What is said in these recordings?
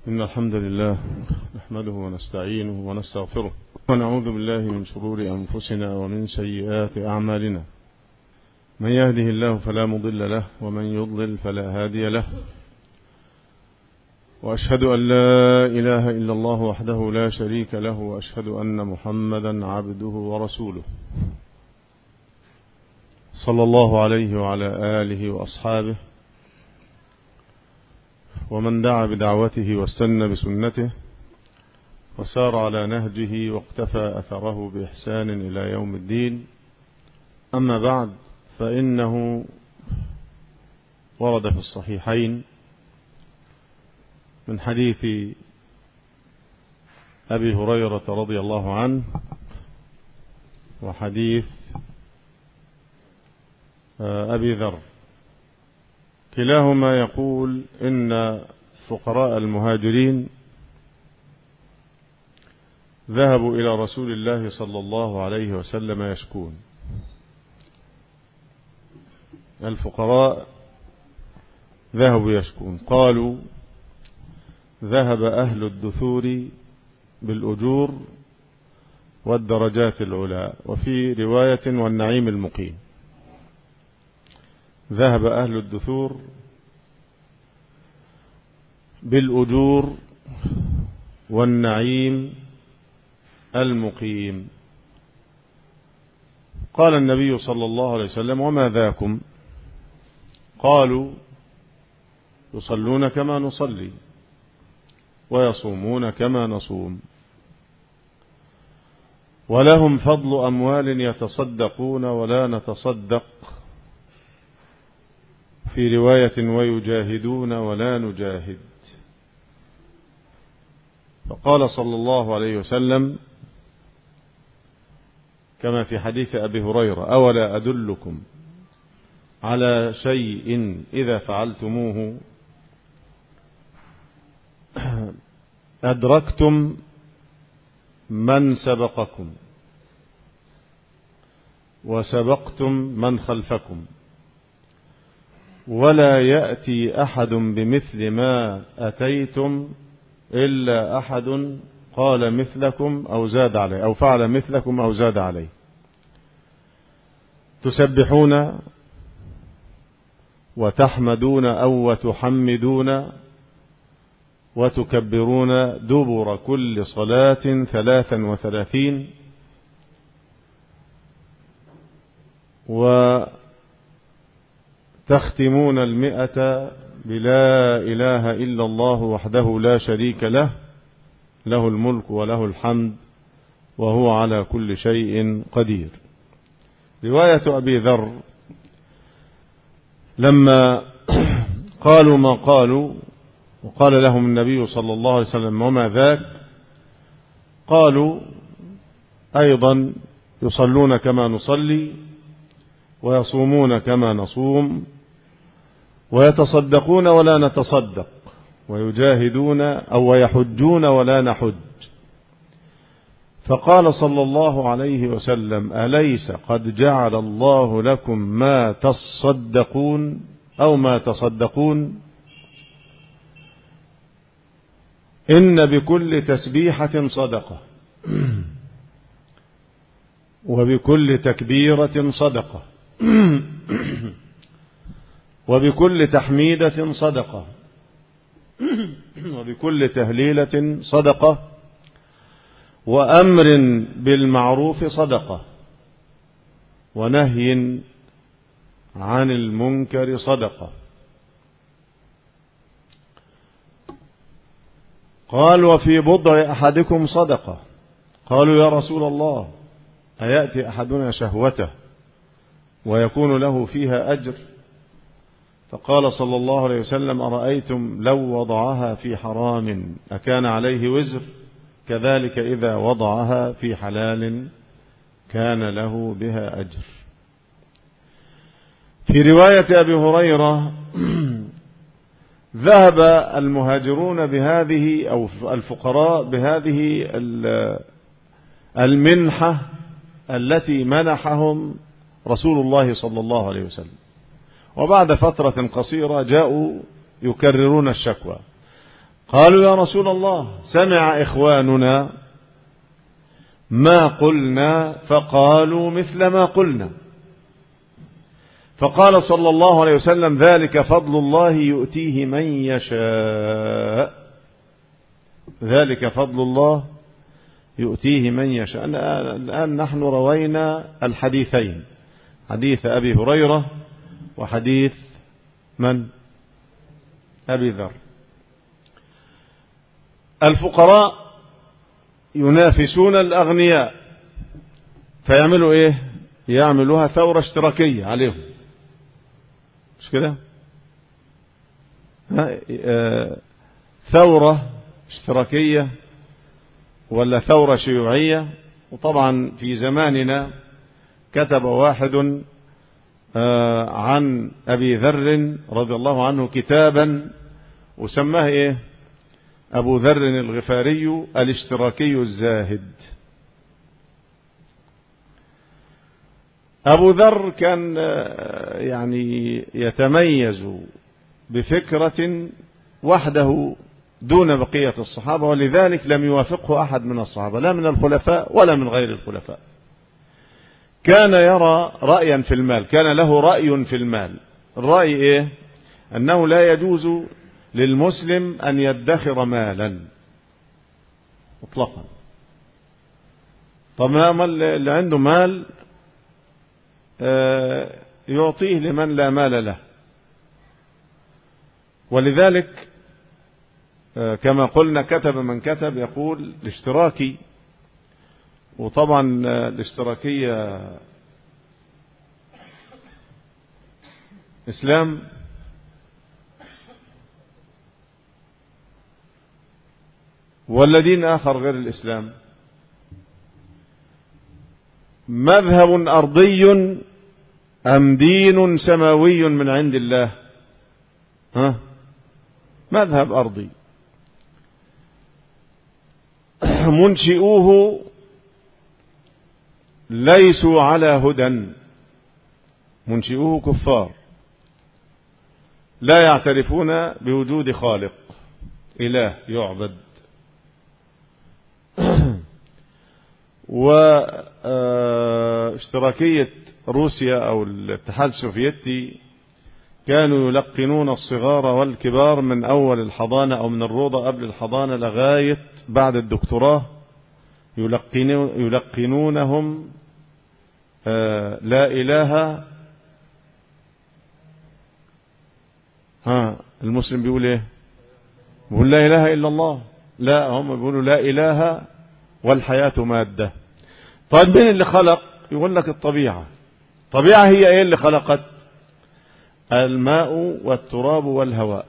إن الحمد لله نحمده ونستعينه ونستغفره ونعوذ بالله من شرور أنفسنا ومن سيئات أعمالنا. من يهده الله فلا مضل له ومن يضلل فلا هادي له، وأشهد أن لا إله إلا الله وحده لا شريك له، وأشهد أن محمدا عبده ورسوله صلى الله عليه وعلى آله وأصحابه ومن دعا بدعوته واستنى بسنته وسار على نهجه واقتفى أثره بإحسان إلى يوم الدين. أما بعد، فإنه ورد في الصحيحين من حديث أبي هريرة رضي الله عنه وحديث أبي ذر، كلاهما يقول إن فقراء المهاجرين ذهبوا إلى رسول الله صلى الله عليه وسلم يشكون. الفقراء ذهبوا يشكون، قالوا: ذهب أهل الدثور بالأجور والدرجات العلى، وفي رواية والنعيم المقيم. ذهب أهل الدثور بالأجور والنعيم المقيم. قال النبي صلى الله عليه وسلم: وما ذاكم؟ قالوا: يصلون كما نصلي ويصومون كما نصوم، ولهم فضل أموال يتصدقون ولا نتصدق، في رواية ويجاهدون ولا نجاهد. فقال صلى الله عليه وسلم كما في حديث أبي هريرة: أولا أدلكم على شيء إذا فعلتموه أدركتم من سبقكم وسبقتم من خلفكم، ولا يأتي أحد بمثل ما أتيتم إلا أحد قال مثلكم أو زاد عليه، أو فعل مثلكم أو زاد عليه. تسبحون وتحمدون أو وتحمدون وتكبرون دبر كل صلاة 33، وتختمون 100 بلا إله إلا الله وحده لا شريك له، له الملك وله الحمد وهو على كل شيء قدير. رواية أبي ذر: لما قالوا ما قالوا وقال لهم النبي صلى الله عليه وسلم: وما ذاك؟ قالوا أيضا: يصلون كما نصلي ويصومون كما نصوم ويتصدقون ولا نتصدق ويجاهدون أو ويحجون ولا نحج. فقال صلى الله عليه وسلم: أليس قد جعل الله لكم ما تصدقون أو ما تصدقون؟ إن بكل تسبيحة صدقة، وبكل تكبيرة صدقة، وبكل تحميدة صدقة، وبكل تهليلة صدقة، وأمر بالمعروف صدقة، ونهي عن المنكر صدقة. قال: وفي بضع أحدكم صدقة. قالوا: يا رسول الله، أيأتي أحدنا شهوته ويكون له فيها أجر؟ فقال صلى الله عليه وسلم: أرأيتم لو وضعها في حرام أكان عليه وزر؟ كذلك إذا وضعها في حلال كان له بها أجر. في رواية أبي هريرة: ذهب المهاجرون بهذه أو الفقراء بهذه المنحة التي منحهم رسول الله صلى الله عليه وسلم، وبعد فترة قصيرة جاءوا يكررون الشكوى. قالوا يا رسول الله سمع إخواننا ما قلنا فقالوا مثل ما قلنا، فقال صلى الله عليه وسلم ذلك فضل الله يؤتيه من يشاء، ذلك فضل الله يؤتيه من يشاء. الآن نحن روينا الحديثين، حديث أبي هريرة وحديث من؟ أبي ذر. الفقراء ينافسون الأغنياء فيعملوا إيه؟ يعملوها ثورة اشتراكية عليهم، مش كده؟ ثورة اشتراكية ولا ثورة شيوعية. وطبعا في زماننا كتب واحد عن أبي ذر رضي الله عنه كتابا وسماه إيه؟ أبو ذر الغفاري الاشتراكي الزاهد. أبو ذر كان يعني يتميز بفكرة وحده دون بقية الصحابة، ولذلك لم يوافقه أحد من الصحابة لا من الخلفاء ولا من غير الخلفاء. كان يرى رأيا في المال، كان له رأي في المال. الرأي إيه؟ أنه لا يجوز للمسلم أن يدخر مالا مطلقا. طبعا اللي عنده مال يعطيه لمن لا مال له، ولذلك كما قلنا كتب من كتب يقول الاشتراكي. وطبعا الاشتراكية إسلام، ولا دين آخر غير الإسلام؟ مذهب أرضي أم دين سماوي من عند الله؟ مذهب أرضي. منشئوه ليسوا على هدى، منشئوه كفار لا يعترفون بوجود خالق إله يعبد. واشتراكية روسيا أو الاتحاد السوفيتي كانوا يلقنون الصغار والكبار من أول الحضانة أو من الروضة قبل الحضانة لغاية بعد الدكتوراه، يلقنونهم لا إله. المسلم بيقول إيه؟ بيقول لا إله إلا الله. لا، هم بيقولوا لا إله والحياة مادة. طيب مين اللي خلق؟ يقول لك الطبيعة. الطبيعة هي إيه اللي خلقت؟ الماء والتراب والهواء.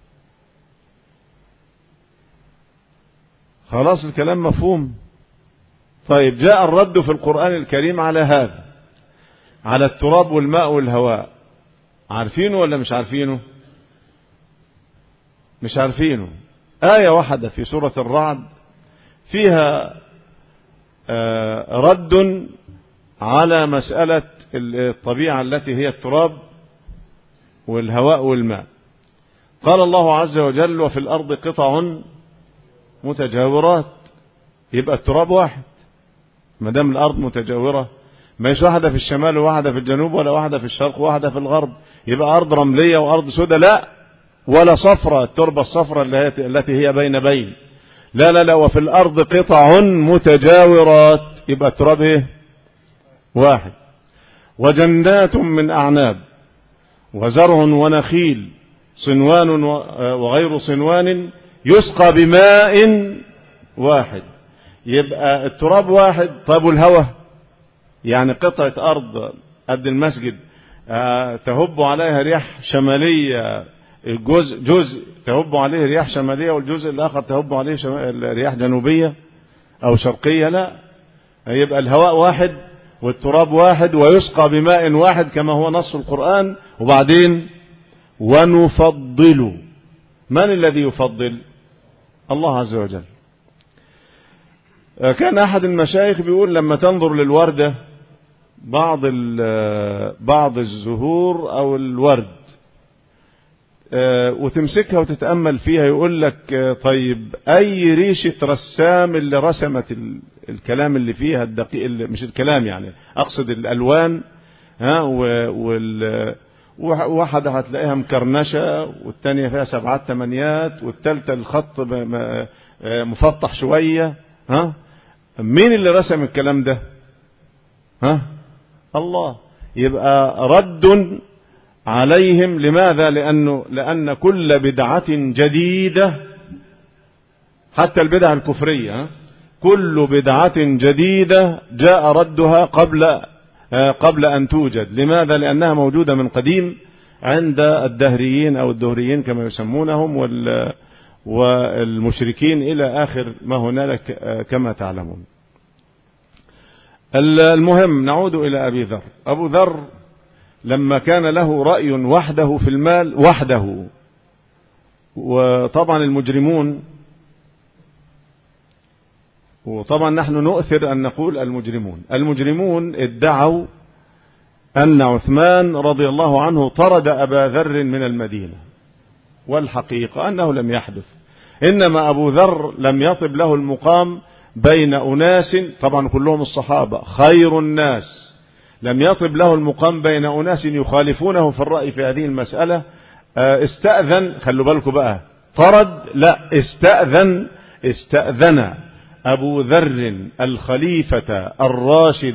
خلاص الكلام مفهوم. طيب جاء الرد في القرآن الكريم على هذا، على التراب والماء والهواء. عارفينه ولا مش عارفينه؟ مش عارفينه. آية واحدة في سورة الرعد فيها رد على مسألة الطبيعة التي هي التراب والهواء والماء. قال الله عز وجل وفي الأرض قطع متجاورات. يبقى التراب واحد ما دام الأرض متجاورة، مش واحدة في الشمال وواحدة في الجنوب ولا واحدة في الشرق وواحدة في الغرب، يبقى أرض رملية وأرض سوداء، لا، ولا صفرة التربة الصفرة التي هي بين بين، لا لا لا. وفي الأرض قطع متجاورات، يبقى التراب ايه؟ واحد. وجنات من أعناب وزرع ونخيل صنوان وغير صنوان يسقى بماء واحد، يبقى التراب واحد. طيب والهوى؟ يعني قطعة أرض قد المسجد تهب عليها رياح شمالية، جزء تهب عليه رياح شمالية والجزء الآخر تهب عليه رياح جنوبية أو شرقية، لا. يبقى الهواء واحد والتراب واحد ويسقى بماء واحد كما هو نص القرآن. وبعدين ونفضل. من الذي يفضل؟ الله عز وجل. كان أحد المشايخ بيقول لما تنظر للوردة بعض الزهور أو الورد وتمسكها وتتأمل فيها، يقول لك طيب أي ريشة رسام اللي رسمت الكلام اللي فيها الدقيق، اللي مش الكلام يعني أقصد الألوان، واحدة هتلاقيها مكرنشة، والتانية فيها 7 8، والتالتة الخط مفطح شوية. مين اللي رسم الكلام ده؟ الله. يبقى رد عليهم. لماذا؟ لأن كل بدعة جديدة، حتى البدع الكفرية، كل بدعة جديدة جاء ردها قبل أن توجد. لماذا؟ لأنها موجودة من قديم عند الدهريين أو الدهريين كما يسمونهم والمشركين إلى آخر ما هنالك كما تعلمون. المهم نعود إلى أبي ذر. أبو ذر لما كان له رأي وحده في المال وحده، وطبعا وطبعا نحن نؤثر أن نقول المجرمون ادعوا أن عثمان رضي الله عنه طرد أبا ذر من المدينة، والحقيقة أنه لم يحدث. إنما أبو ذر لم يطب له المقام بين أناس، طبعا كلهم الصحابة خير الناس، لم يطب له المقام بين أناس يخالفونه في الرأي في هذه المسألة. استأذن، خلوا بالكم بقى، طرد لا، استأذن أبو ذر الخليفة الراشد